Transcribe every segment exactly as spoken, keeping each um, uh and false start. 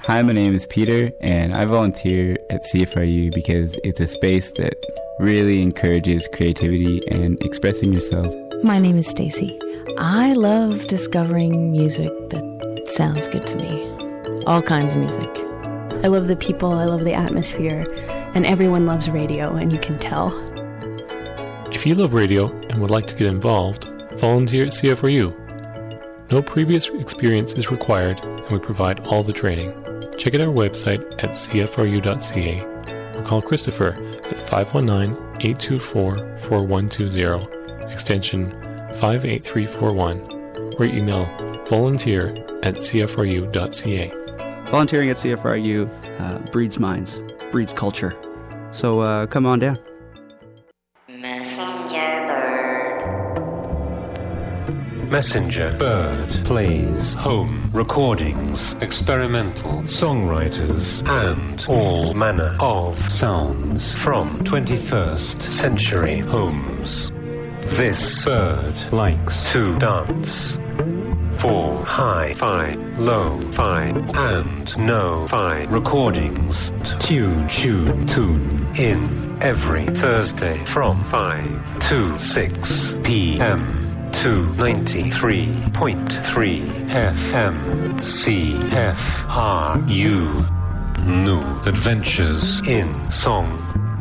Hi, my name is Peter, and I volunteer at C F R U because it's a space that really encourages creativity and expressing yourself. My name is Stacy. I love discovering music that sounds good to me. All kinds of music. I love the people, I love the atmosphere, and everyone loves radio, and you can tell. If you love radio and would like to get involved, volunteer at C F R U. No previous experience is required, and we provide all the training. Check out our website at c f r u dot c a or call Christopher at five one nine, eight two four, four one two zero, extension five eight three four one, or email volunteer at c f r u dot c a. Volunteering at C F R U uh, breeds minds, breeds culture. So uh, come on down. Messenger Bird. Messenger Bird plays home recordings, experimental songwriters, and all manner of sounds from twenty-first century homes. This bird likes to dance. For hi-fi, low-fi, and no-fi recordings, tune, tune, tune in every Thursday from five to six p.m. to ninety-three point three F M C F R U. New adventures in song.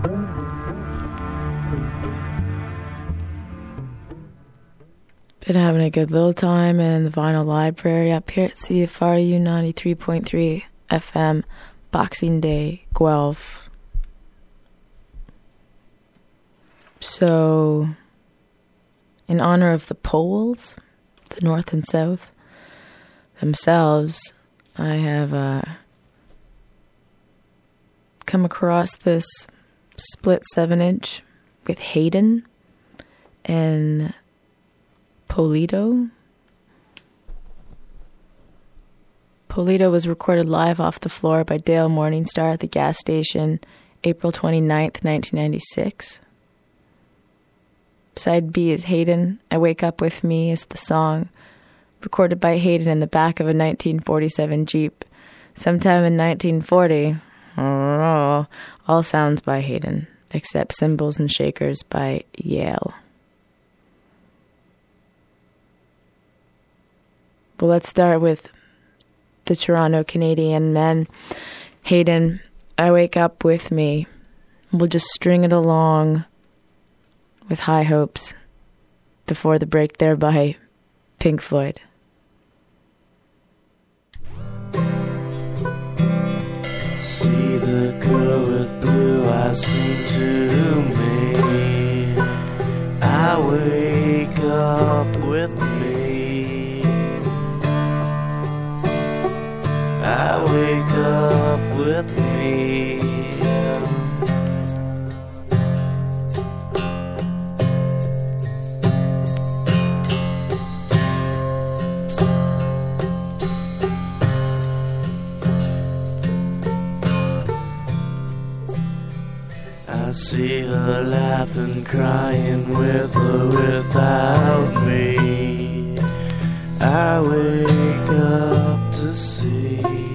Been having a good little time in the vinyl library up here at C F R U ninety-three point three F M, Boxing Day, Guelph. So, in honor of the poles, the North and South themselves, I have uh, come across this split seven inch with Hayden and Polito. Polito was recorded live off the floor by Dale Morningstar at the gas station April twenty-ninth, nineteen ninety-six. Side B is Hayden, I Wake Up With Me is the song, recorded by Hayden in the back of a nineteen forty-seven Jeep. Sometime in nineteen forty, oh, all sounds by Hayden, except cymbals and shakers by Yale. Well, let's start with the Toronto Canadian men. Hayden, I Wake Up With Me. We'll just string it along with High Hopes before the break there by Pink Floyd. See the girl with blue eyes sing to me. I wake up with me. I wake up with me. I see her laughing, crying with or without me. I wake up to see.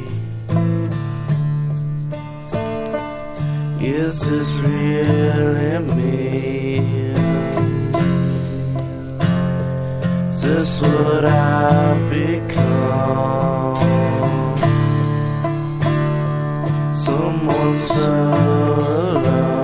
Is this really me? Is this what I've become? Someone so alone.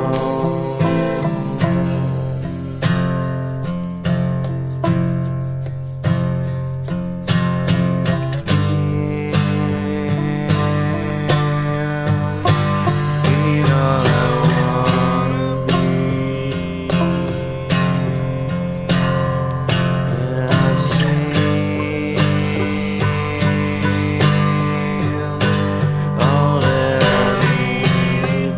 All that I need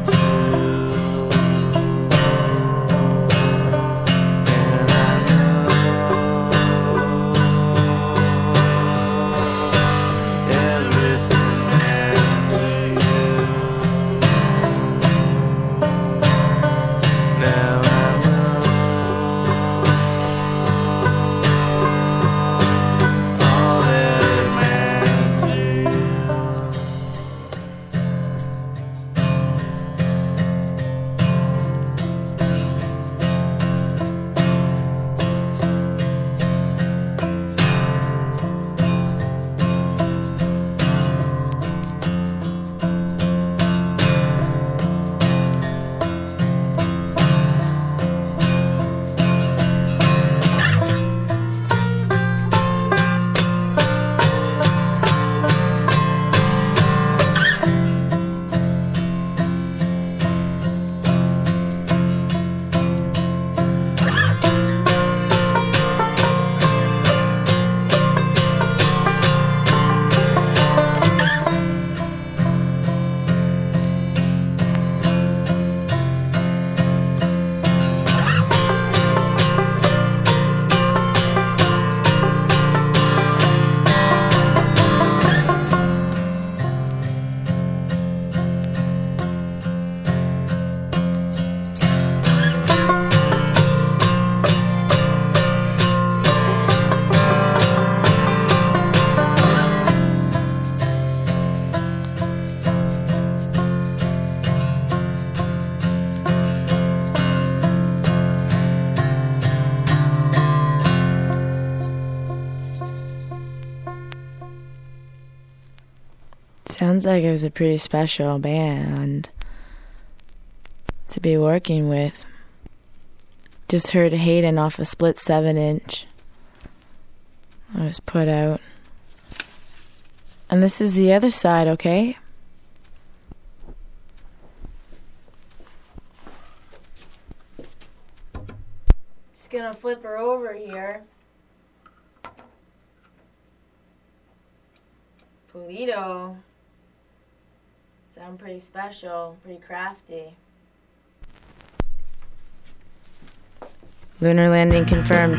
Sounds like it was a pretty special band to be working with. Just heard Hayden off a split seven inch. I was put out. And this is the other side, okay? Just gonna flip her over here. Pulido. Sound pretty special, pretty crafty. Lunar landing confirmed.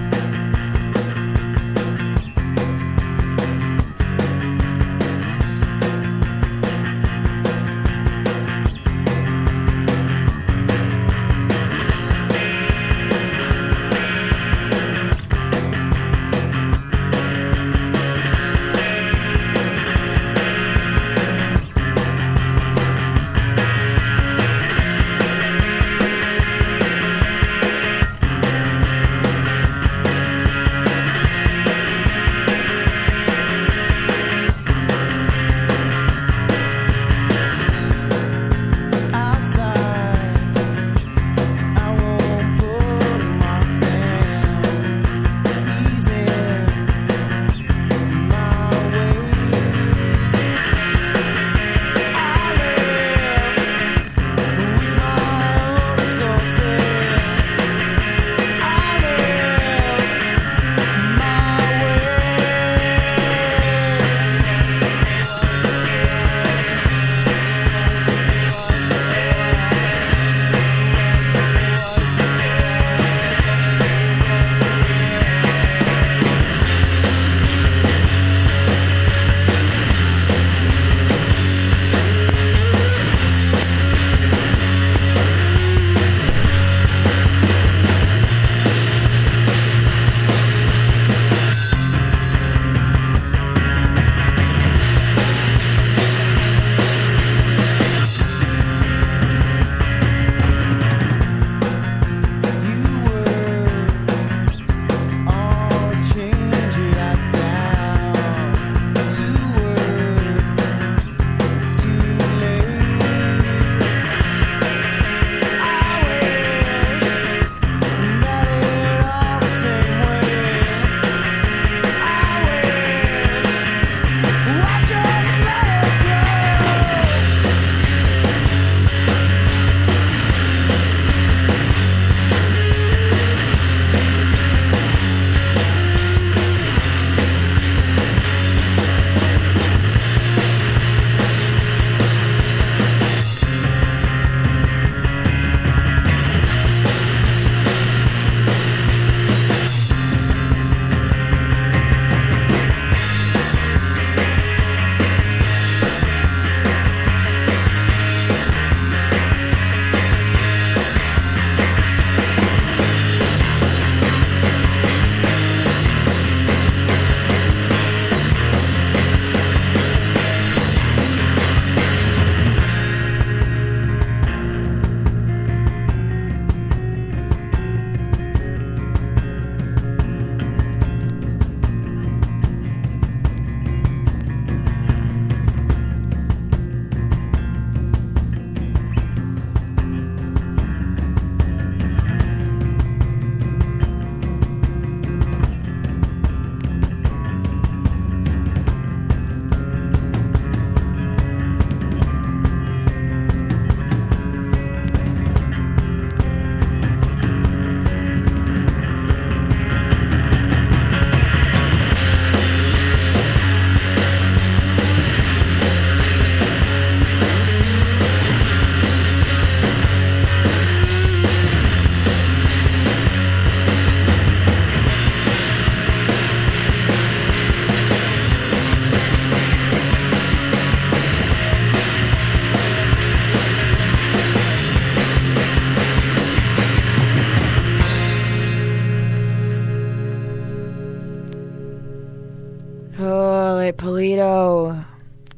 Pulido.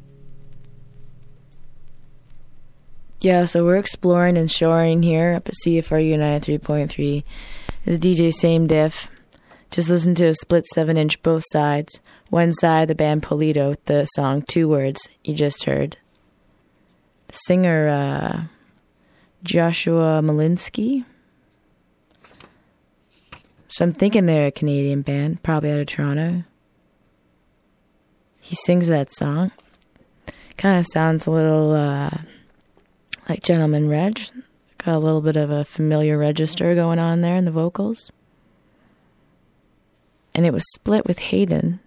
Yeah, so we're exploring and shoring here up at C F R U ninety-three point three. This is D J Same Diff. Just listen to a split seven inch both sides One side, the band Polito, the song Two Words you just heard. The singer, uh, Joshua Malinsky. So I'm thinking they're a Canadian band, probably out of Toronto. He sings that song. Kind of sounds a little uh, like Gentleman Reg. Got a little bit of a familiar register going on there in the vocals. And it was split with Hayden.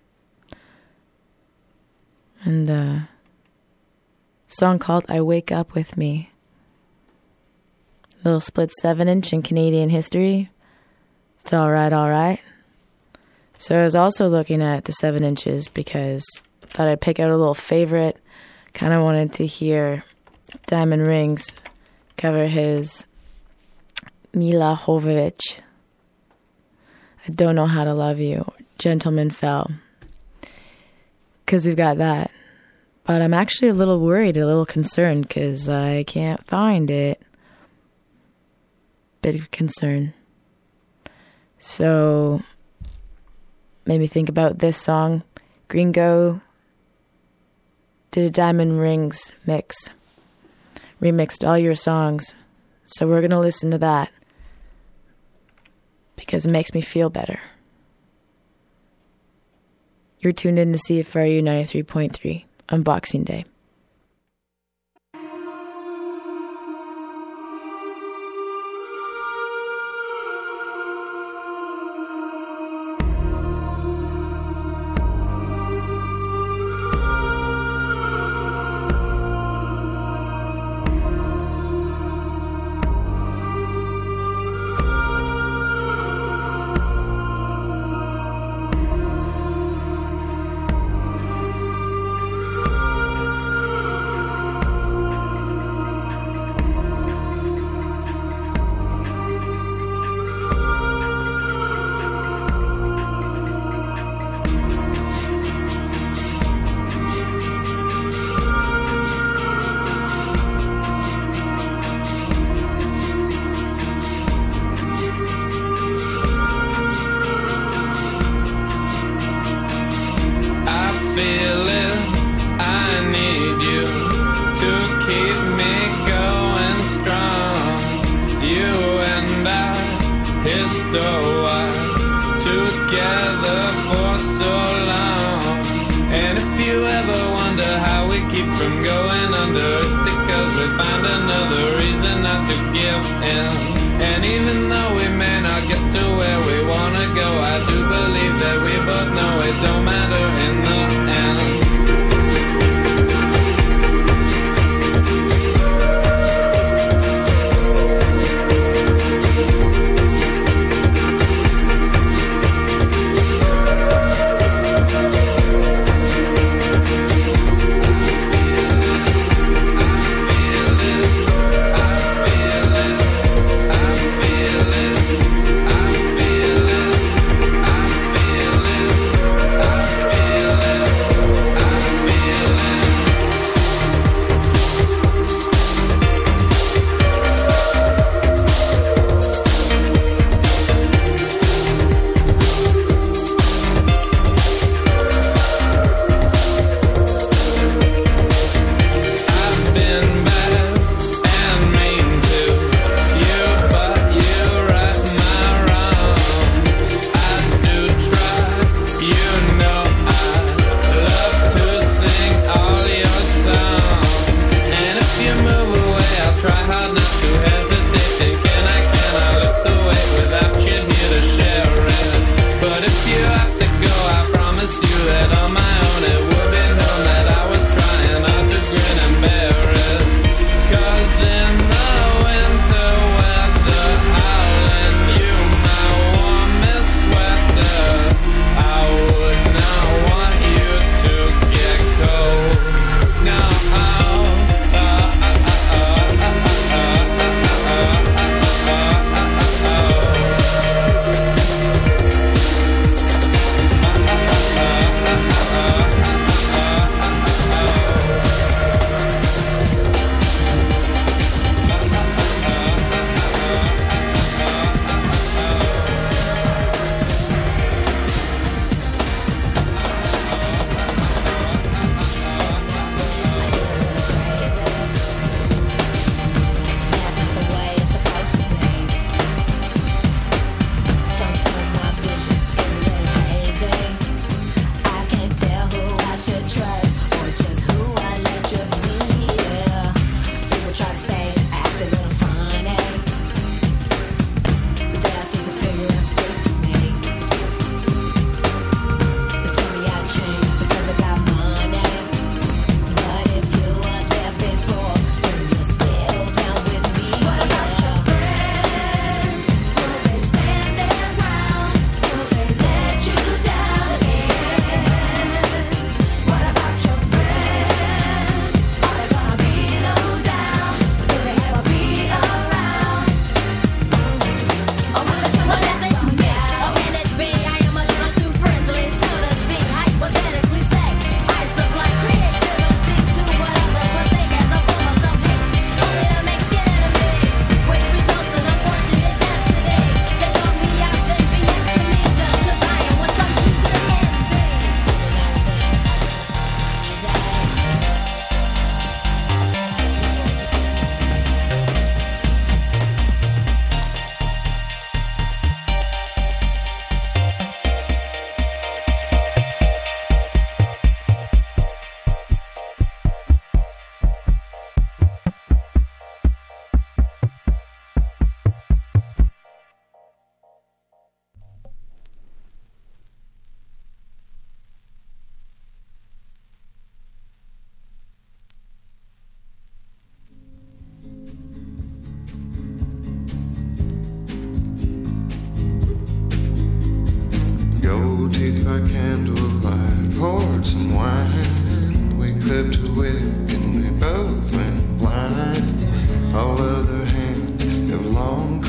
And uh, a song called I Wake Up With Me. Little split seven inch in Canadian history. It's all right, all right. So I was also looking at the seven inches because I thought I'd pick out a little favorite. Kind of wanted to hear Diamond Rings cover his Mila Jovovich. I Don't Know How to Love You. Gentleman Fell. Because we've got that. But I'm actually a little worried, a little concerned because I can't find it. Bit of concern. So, made me think about this song. Gringo did a Diamond Rings mix. Remixed all your songs. So we're going to listen to that. Because it makes me feel better. You're tuned in to C F R U ninety-three point three on Boxing Day.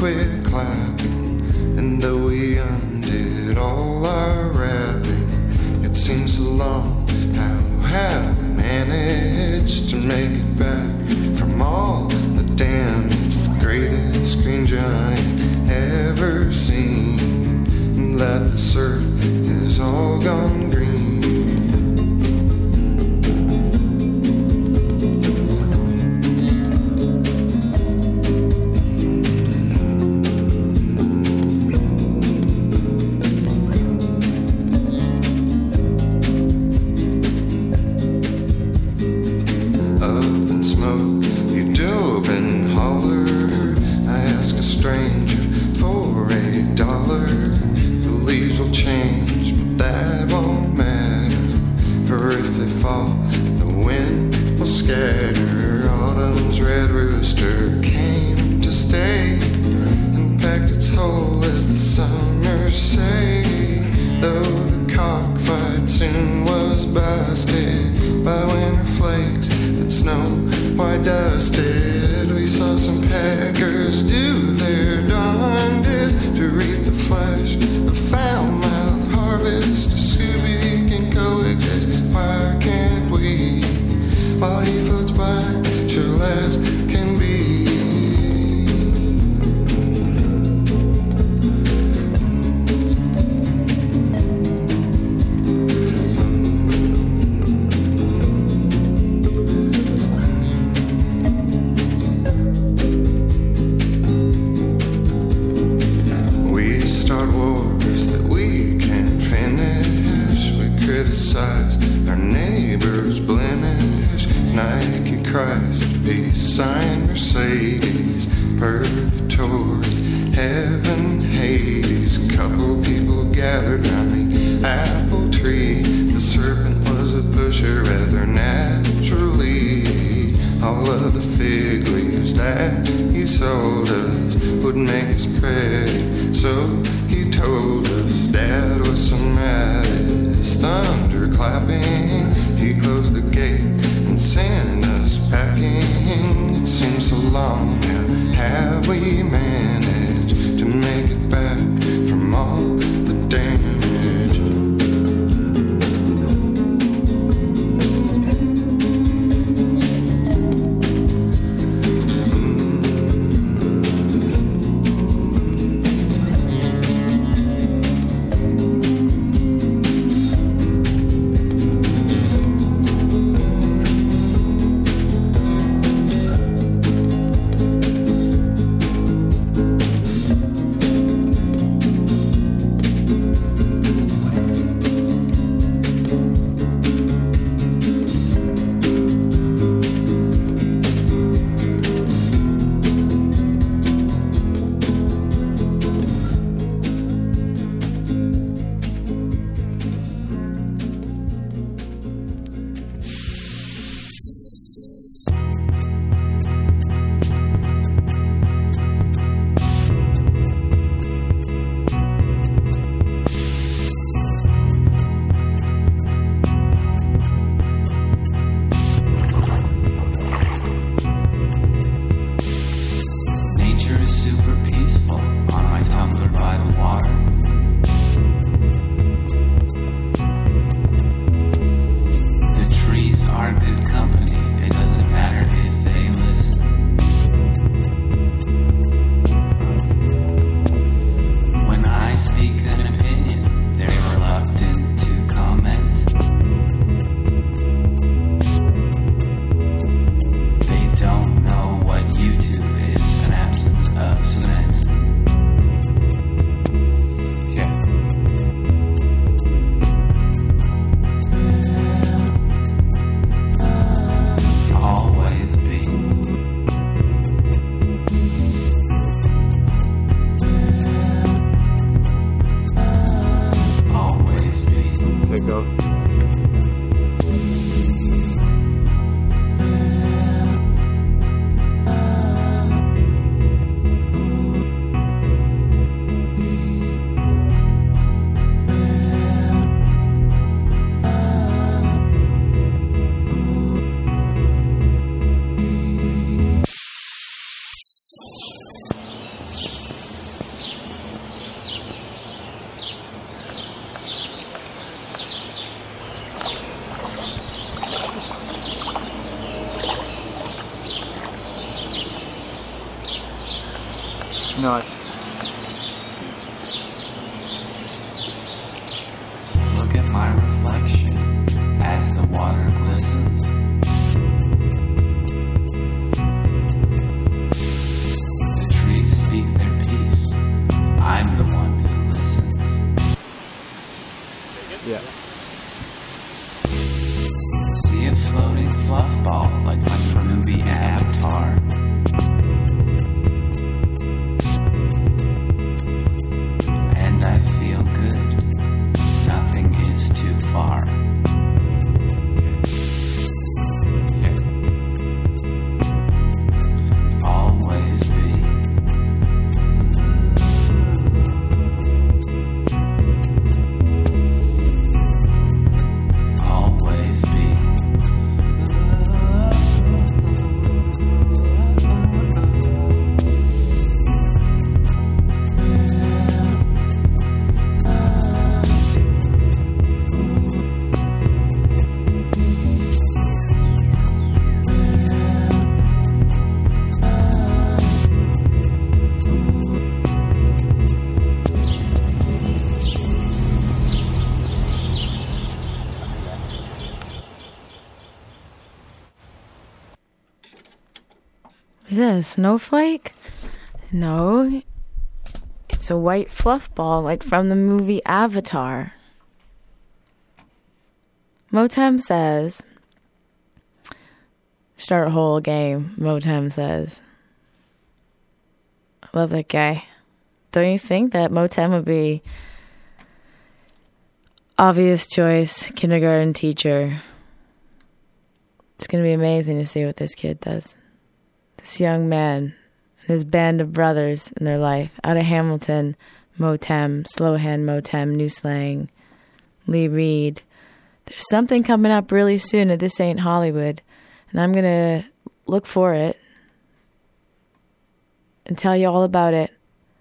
quit clapping, and though we undid all our rapping, it seems so long. How have we managed to make it back from all the damage? The greatest green giant ever seen, and that the surf is all gone green. No, I... Look at my reflection as the water glistens. The trees speak their peace. I'm the one who listens. Yeah. See a floating fluff ball like from the movie Avatar. And I feel good. Nothing is too far. Yeah. Always be. Always be. Is that a snowflake? No. It's a white fluff ball like from the movie Avatar. Motem says, start a whole game, Motem says. I love that guy. Don't you think that Motem would be obvious choice kindergarten teacher? It's going to be amazing to see what this kid does. This young man and his band of brothers in their life. Out of Hamilton, Motem, Slowhand Motem, New Slang, Lee Reed. There's something coming up really soon at This Ain't Hollywood, and I'm going to look for it and tell you all about it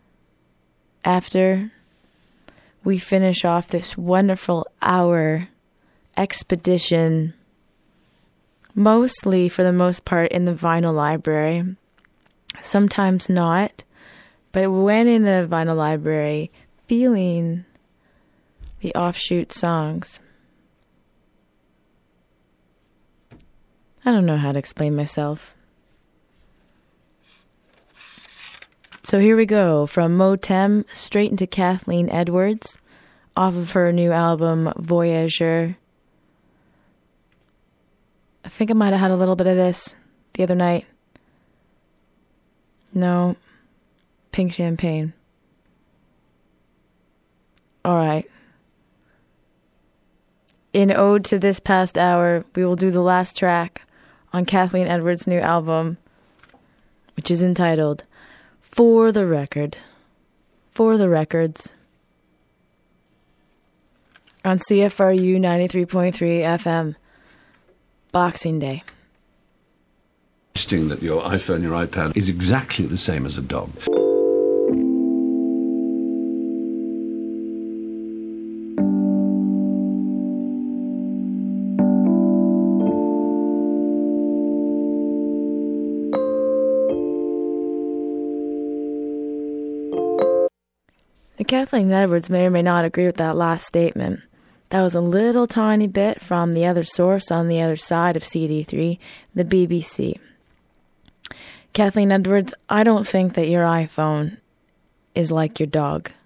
after we finish off this wonderful hour expedition, mostly, for the most part, in the vinyl library. Sometimes not, but when in the vinyl library, feeling the offshoot songs. I don't know how to explain myself. So here we go, from Motem straight into Kathleen Edwards, off of her new album, Voyageur. I think I might have had a little bit of this the other night. No. Pink champagne. All right. In ode to this past hour, we will do the last track on Kathleen Edwards' new album, which is entitled For the Record. For the Records. On C F R U ninety-three point three F M. Boxing Day. Interesting that your iPhone, your iPad is exactly the same as a dog. Kathleen Edwards may or may not agree with that last statement. That was a little tiny bit from the other source on the other side of C D three, the B B C. Kathleen Edwards, I don't think that your iPhone is like your dog.